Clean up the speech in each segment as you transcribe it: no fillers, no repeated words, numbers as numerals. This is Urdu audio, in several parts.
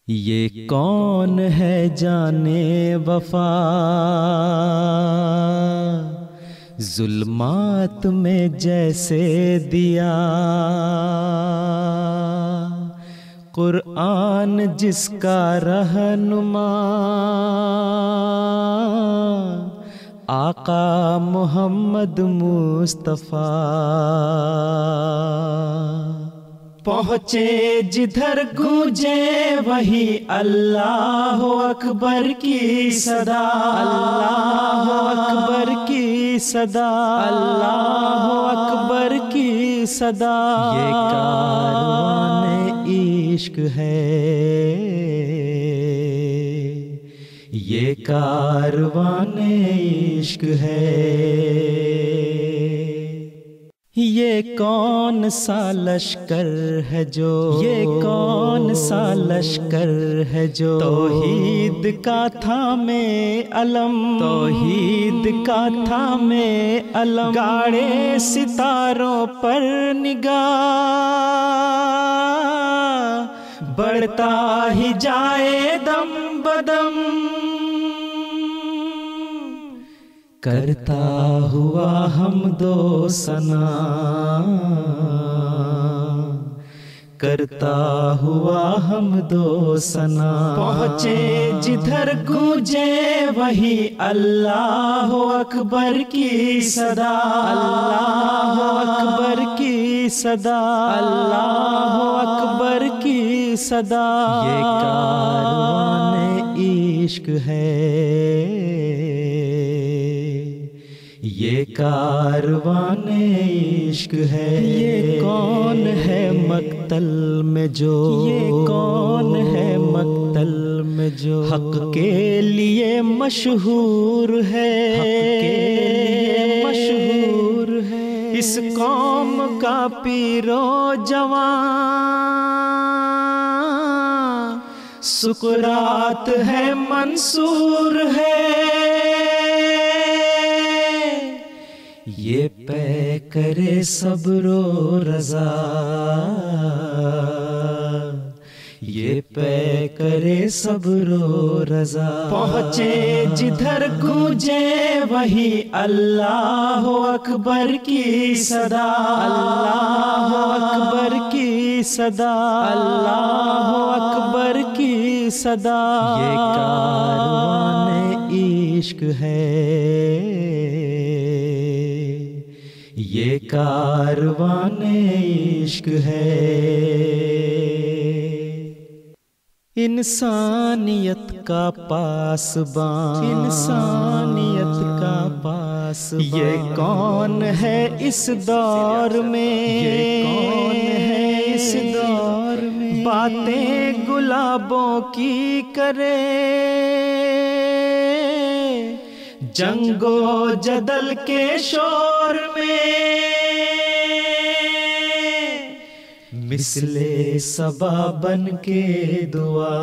یہ کون ہے جانے وفا، ظلمات میں جیسے دیا، قرآن جس کا رہنما، آقا محمد مصطفیٰ۔ پہنچے جدھر گونجے وہی اللہ اکبر کی صدا، اللہ اکبر کی صدا، اللہ اکبر کی صدا۔ یہ کاروان عشق ہے، یہ کاروان عشق ہے۔ یہ کون سا لشکر ہے جو، یہ کون سا لشکر ہے جو توحید کا تھامے علم، توحید کا تھامے علم، گاڑے ستاروں پر نگاہ، بڑھتا ہی جائے دم بدم، کرتا ہوا حمد و ثنا، کرتا ہوا حمد و ثنا۔ پہنچے جدھر گونجے وہی اللہ اکبر کی صدا، اللہ اکبر کی صدا، اللہ اکبر کی صدا۔ یہ کاروان عشق ہے، یہ کاروان عشق ہے۔ یہ کون ہے مقتل میں جو، یہ کون ہے مقتل میں جو حق کے لیے مشہور ہے، حق کے لیے مشہور ہے۔ اس قوم کا پیر و جوان، سکرات ہے منصور ہے۔ یہ پے کرے صبر و رضا، یہ پے کرے صبر و رضا۔ پہنچے جدھر گونجے وہی اللہ اکبر کی صدا، اللہ اکبر کی صدا، اللہ اکبر کی صدا۔ یہ کاروان عشق ہے، یہ کاروان عشق ہے۔ انسانیت کا پاسبان، انسانیت کا پاسبان، یہ کون ہے اس دور میں، یہ کون ہے اس دور میں، باتیں گلابوں کی کرے، جنگ و جدل کے شور میں، مثل صبا بن کے دعا،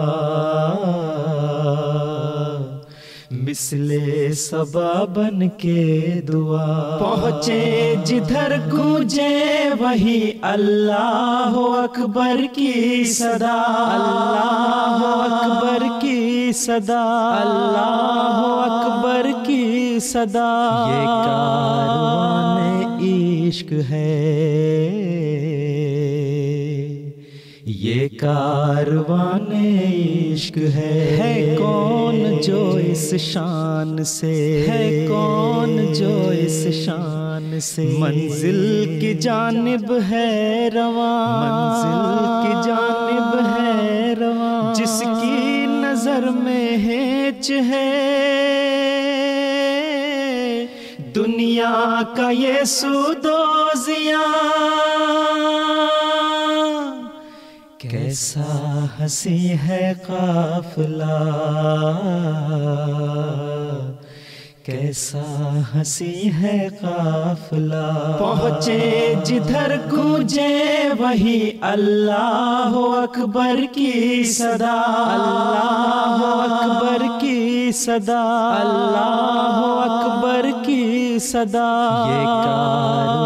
مثل صبا بن کے دعا۔ پہنچے جدھر گونجے وہی اللہ اکبر کی صدا، اللہ اکبر کی صدا، اللہ اکبر کی صدا۔ یہ کاروان عشق ہے، یہ کاروان عشق ہے۔ ہے کون جو اس شان سے، ہے کون جو اس شان سے منزل کی جانب ہے رواں، منزل کی جانب ہے رواں، جس کی نظر میں ہیچ ہے دنیا کا یہ سود و زیاں۔ کیسا ہنسی ہے قافلہ، کیسا ہنسی ہے قافلہ۔ پہنچے جدھر گونجے وہی اللہ اکبر کی صدا، اللہ اکبر کی صدا، اللہ اکبر کی صدا۔ یہ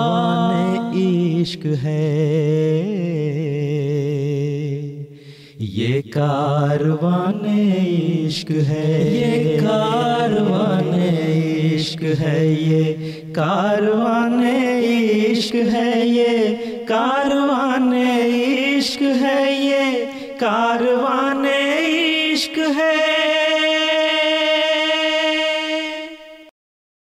کاروان عشق ہے، یہ کاروان عشق ہے، یہ کاروان عشق ہے، یہ کاروان عشق ہے، یہ کاروان عشق ہے، یہ کاروان عشق ہے۔